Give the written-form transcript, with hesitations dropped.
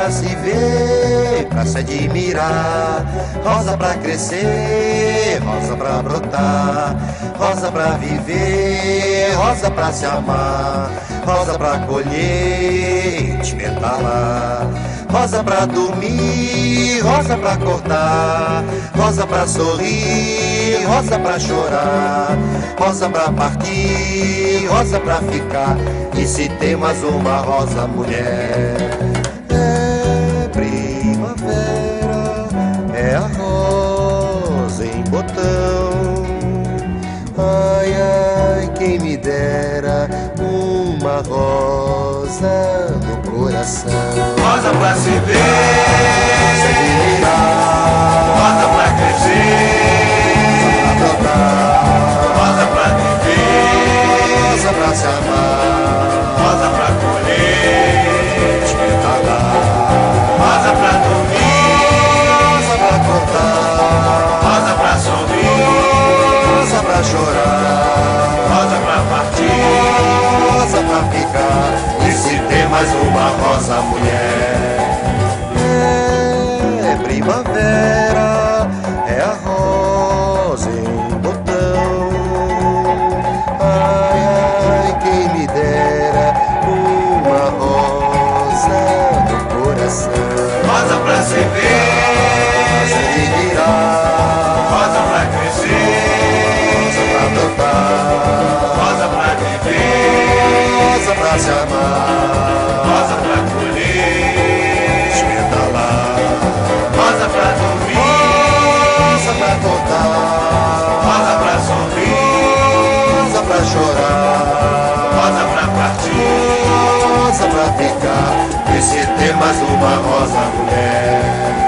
pra se ver, pra se admirar, rosa pra crescer, rosa pra brotar, rosa pra viver, rosa pra se amar, rosa pra colher, desmentalar, rosa pra dormir, rosa pra cortar, rosa pra sorrir, rosa pra chorar, rosa pra partir, rosa pra ficar. E se tem mais uma rosa, mulher, é primavera, é a rosa em botão. Ai, ai, quem me dera uma rosa no coração. Rosa pra se ver, se admirar, rosa pra crescer, rosa pra brotar, rosa pra viver, rosa pra se amar, rosa pra colher, desmentalar, rosa pra dormir, rosa pra cortar, rosa pra sorrir, rosa pra chorar, rosa pra partir, rosa pra ficar. E se tem mais uma rosa, mulher, é primavera, é a rosa em botão. Ai, ai, quem me dera uma rosa no coração. rosa pra se ver, Se admirar, rosa pra crescer, rosa pra brotar, rosa pra viver, rosa pra se amar, rosa pra colher, desmentalar, rosa pra dormir, rosa pra cortar, rosa pra sorrir, rosa pra chorar, rosa pra partir, rosa pra ficar. E se tem mais uma rosa, mulher,